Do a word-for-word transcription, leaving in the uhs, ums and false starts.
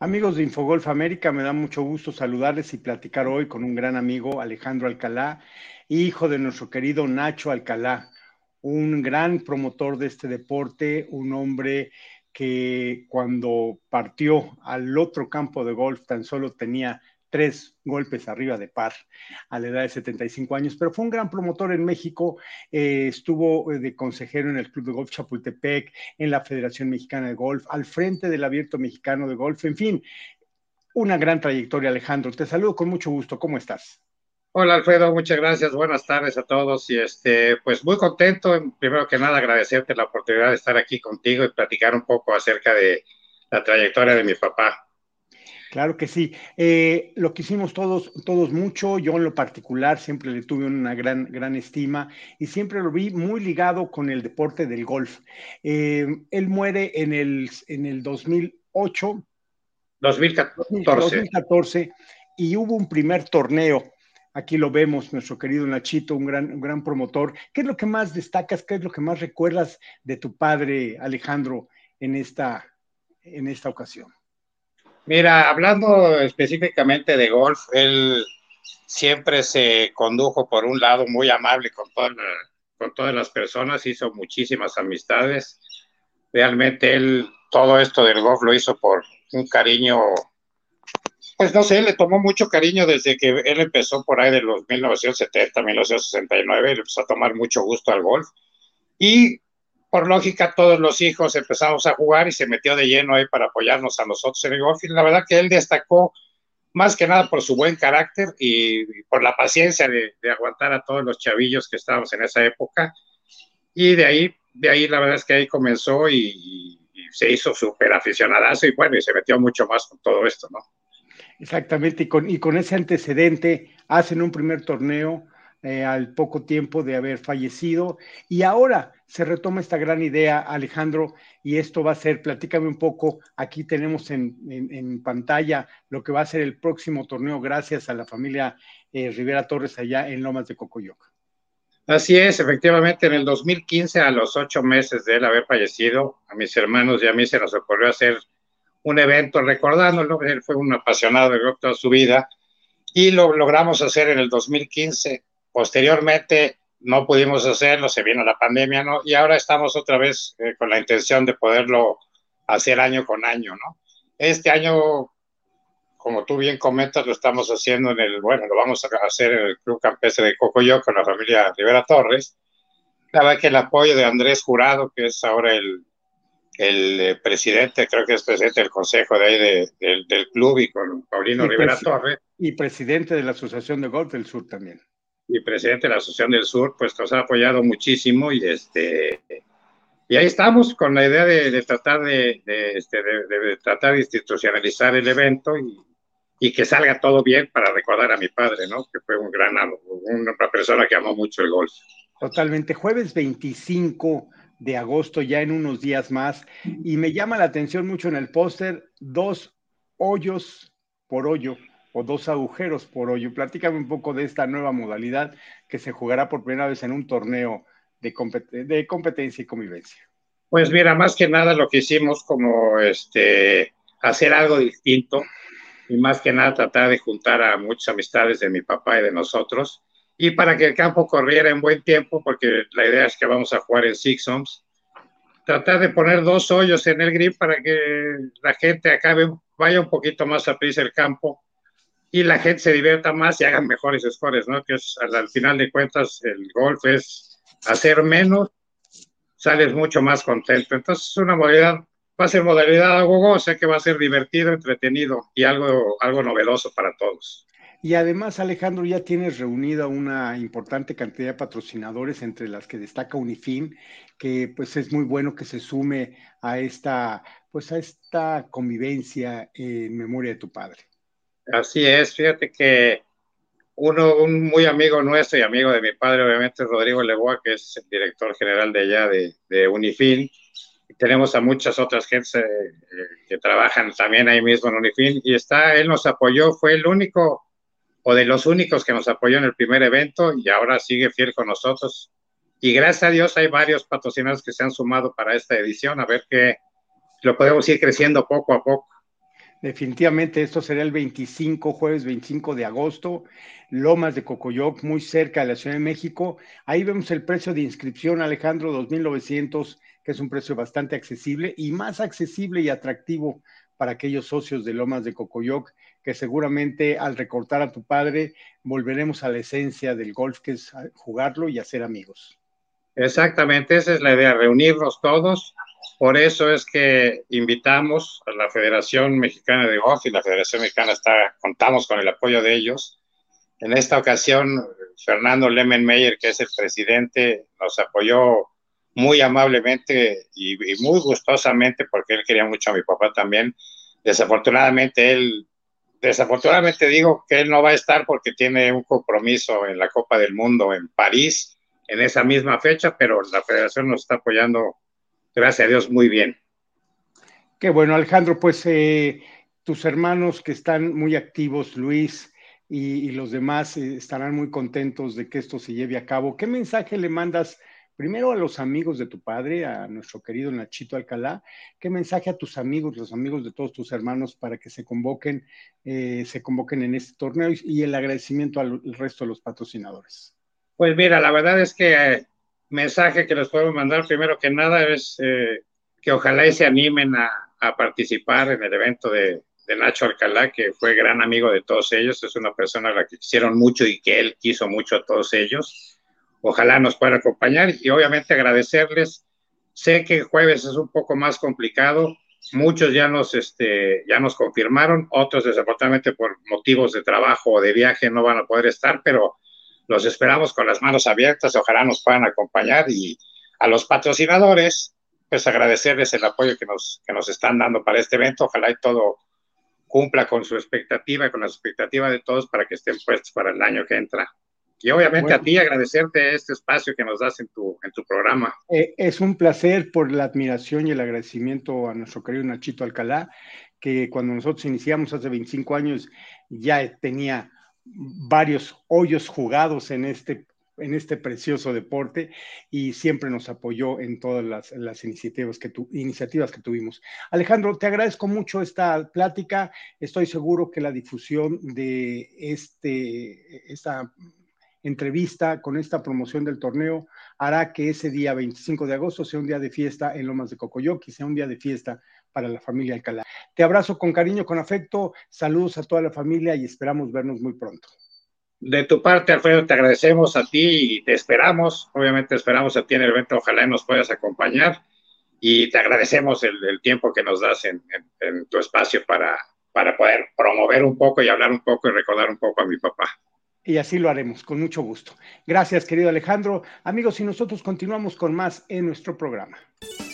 Amigos de Infogolf América, me da mucho gusto saludarles y platicar hoy con un gran amigo, Alejandro Alcalá, hijo de nuestro querido Nacho Alcalá, un gran promotor de este deporte, un hombre que cuando partió al otro campo de golf tan solo tenía tres golpes arriba de par a la edad de setenta y cinco años, pero fue un gran promotor en México, eh, estuvo de consejero en el Club de Golf Chapultepec, en la Federación Mexicana de Golf, al frente del Abierto Mexicano de Golf, en fin, una gran trayectoria, Alejandro. Te saludo con mucho gusto. ¿Cómo estás? Hola Alfredo, muchas gracias, buenas tardes a todos y este, pues muy contento, primero que nada agradecerte la oportunidad de estar aquí contigo y platicar un poco acerca de la trayectoria de mi papá. Claro que sí. Eh, lo que hicimos todos, todos mucho, yo en lo particular siempre le tuve una gran, gran estima y siempre lo vi muy ligado con el deporte del golf. Eh, él muere en el, en el dos mil ocho, dos mil catorce. dos mil catorce, y hubo un primer torneo. Aquí lo vemos, nuestro querido Nachito, un gran, un gran promotor. ¿Qué es lo que más destacas? ¿Qué es lo que más recuerdas de tu padre, Alejandro, en esta, en esta ocasión? Mira, hablando específicamente de golf, él siempre se condujo por un lado muy amable con, toda la, con todas las personas, hizo muchísimas amistades. Realmente él todo esto del golf lo hizo por un cariño. Pues no sé, le tomó mucho cariño desde que él empezó por ahí de los mil novecientos setenta, mil novecientos sesenta y nueve, le empezó a tomar mucho gusto al golf. Y por lógica, todos los hijos empezamos a jugar y se metió de lleno ahí para apoyarnos a nosotros en el golf. Y la verdad que él destacó más que nada por su buen carácter y por la paciencia de, de aguantar a todos los chavillos que estábamos en esa época. Y de ahí, de ahí la verdad es que ahí comenzó y, y se hizo súper aficionadazo y bueno, y se metió mucho más con todo esto, ¿no? Exactamente, y con, y con ese antecedente hacen un primer torneo eh, al poco tiempo de haber fallecido y ahora se retoma esta gran idea, Alejandro, y esto va a ser, platícame un poco, aquí tenemos en, en, en pantalla lo que va a ser el próximo torneo gracias a la familia eh, Rivera Torres allá en Lomas de Cocoyoc. Así es, efectivamente, en el dos mil quince, a los ocho meses de él haber fallecido, a mis hermanos y a mí se nos ocurrió hacer un evento recordándolo. Él fue un apasionado de rock toda su vida y lo logramos hacer en el dos mil quince. Posteriormente no pudimos hacerlo, se vino la pandemia, ¿no? Y ahora estamos otra vez eh, con la intención de poderlo hacer año con año, ¿no? Este año, como tú bien comentas, lo estamos haciendo en el, bueno, lo vamos a hacer en el Club Campestre de Cocoyoc con la familia Rivera Torres. La verdad que el apoyo de Andrés Jurado, que es ahora el, el eh, presidente, creo que es presidente del consejo de ahí de, de, del club, y con Paulino Y, Rivera presi Torres, y presidente de la Asociación de Golf del Sur también. y presidente de la Asociación del Sur, pues nos ha apoyado muchísimo y este y ahí estamos con la idea de, de tratar de, de, este, de, de, tratar de institucionalizar el evento y, y que salga todo bien para recordar a mi padre, ¿no? Que fue un gran, una persona que amó mucho el golf. Totalmente, jueves veinticinco de agosto, ya en unos días más, y me llama la atención mucho en el póster, dos hoyos por hoyo o dos agujeros por hoyo. Platícame un poco de esta nueva modalidad que se jugará por primera vez en un torneo de, compet de competencia y convivencia. Pues mira, más que nada lo que hicimos como este, hacer algo distinto y más que nada tratar de juntar a muchas amistades de mi papá y de nosotros, y para que el campo corriera en buen tiempo, porque la idea es que vamos a jugar en Sixons, tratar de poner dos hoyos en el green para que la gente acabe, vaya un poquito más a prisa el campo y la gente se divierta más y haga mejores scores, ¿no? Que es, al, al final de cuentas, el golf es hacer menos, sales mucho más contento. Entonces, es una modalidad, va a ser modalidad a gogo, o sea que va a ser divertido, entretenido y algo, algo novedoso para todos. Y además, Alejandro, ya tienes reunida una importante cantidad de patrocinadores, entre las que destaca Unifin, que pues es muy bueno que se sume a esta, pues a esta convivencia en memoria de tu padre. Así es, fíjate que uno, un muy amigo nuestro y amigo de mi padre, obviamente, es Rodrigo Leboa, que es el director general de allá de, de Unifin. Y tenemos a muchas otras gentes eh, que trabajan también ahí mismo en Unifin. Y está, él nos apoyó, fue el único o de los únicos que nos apoyó en el primer evento y ahora sigue fiel con nosotros. Y gracias a Dios hay varios patrocinadores que se han sumado para esta edición, a ver que lo podemos ir creciendo poco a poco. Definitivamente esto será el veinticinco, jueves veinticinco de agosto, Lomas de Cocoyoc, muy cerca de la Ciudad de México. Ahí vemos el precio de inscripción, Alejandro, dos mil novecientos, que es un precio bastante accesible y más accesible y atractivo para aquellos socios de Lomas de Cocoyoc, que seguramente al recortar a tu padre volveremos a la esencia del golf, que es jugarlo y hacer amigos. Exactamente, esa es la idea, reunirnos todos. Por eso es que invitamos a la Federación Mexicana de Golf y la Federación Mexicana está, contamos con el apoyo de ellos. En esta ocasión, Fernando Lemmenmeyer, que es el presidente, nos apoyó muy amablemente y, y muy gustosamente porque él quería mucho a mi papá también. Desafortunadamente, él, desafortunadamente digo que él no va a estar porque tiene un compromiso en la Copa del Mundo en París en esa misma fecha, pero la federación nos está apoyando, gracias a Dios, muy bien. Qué bueno, Alejandro, pues eh, tus hermanos que están muy activos, Luis y, y los demás, eh, estarán muy contentos de que esto se lleve a cabo. ¿Qué mensaje le mandas primero a los amigos de tu padre, a nuestro querido Nachito Alcalá? ¿Qué mensaje a tus amigos, los amigos de todos tus hermanos, para que se convoquen, eh, se convoquen en este torneo y, y el agradecimiento al resto de los patrocinadores? Pues mira, la verdad es que eh, mensaje que les puedo mandar primero que nada es eh, que ojalá y se animen a, a participar en el evento de, de Nacho Alcalá, que fue gran amigo de todos ellos, es una persona a la que quisieron mucho y que él quiso mucho a todos ellos. Ojalá nos puedan acompañar y obviamente agradecerles. Sé que el jueves es un poco más complicado, muchos ya nos, este, ya nos confirmaron, otros desafortunadamente por motivos de trabajo o de viaje no van a poder estar, pero los esperamos con las manos abiertas, ojalá nos puedan acompañar y a los patrocinadores, pues agradecerles el apoyo que nos, que nos están dando para este evento, ojalá y todo cumpla con su expectativa y con la expectativa de todos para que estén puestos para el año que entra. Y obviamente Bueno, a ti agradecerte este espacio que nos das en tu, en tu programa. Eh, es un placer por la admiración y el agradecimiento a nuestro querido Nachito Alcalá, que cuando nosotros iniciamos hace veinticinco años ya tenía varios hoyos jugados en este, en este precioso deporte y siempre nos apoyó en todas las, las iniciativas, que tu, iniciativas que tuvimos. Alejandro, te agradezco mucho esta plática. Estoy seguro que la difusión de este, esta entrevista con esta promoción del torneo hará que ese día veinticinco de agosto sea un día de fiesta en Lomas de Cocoyoc y sea un día de fiesta para la familia Alcalá. Te abrazo con cariño, con afecto, saludos a toda la familia y esperamos vernos muy pronto. De tu parte, Alfredo, te agradecemos a ti y te esperamos, obviamente esperamos a ti en el evento, ojalá nos puedas acompañar y te agradecemos el, el tiempo que nos das en, en, en tu espacio para, para poder promover un poco y hablar un poco y recordar un poco a mi papá. Y así lo haremos, con mucho gusto. Gracias, querido Alejandro. Amigos, y nosotros continuamos con más en nuestro programa.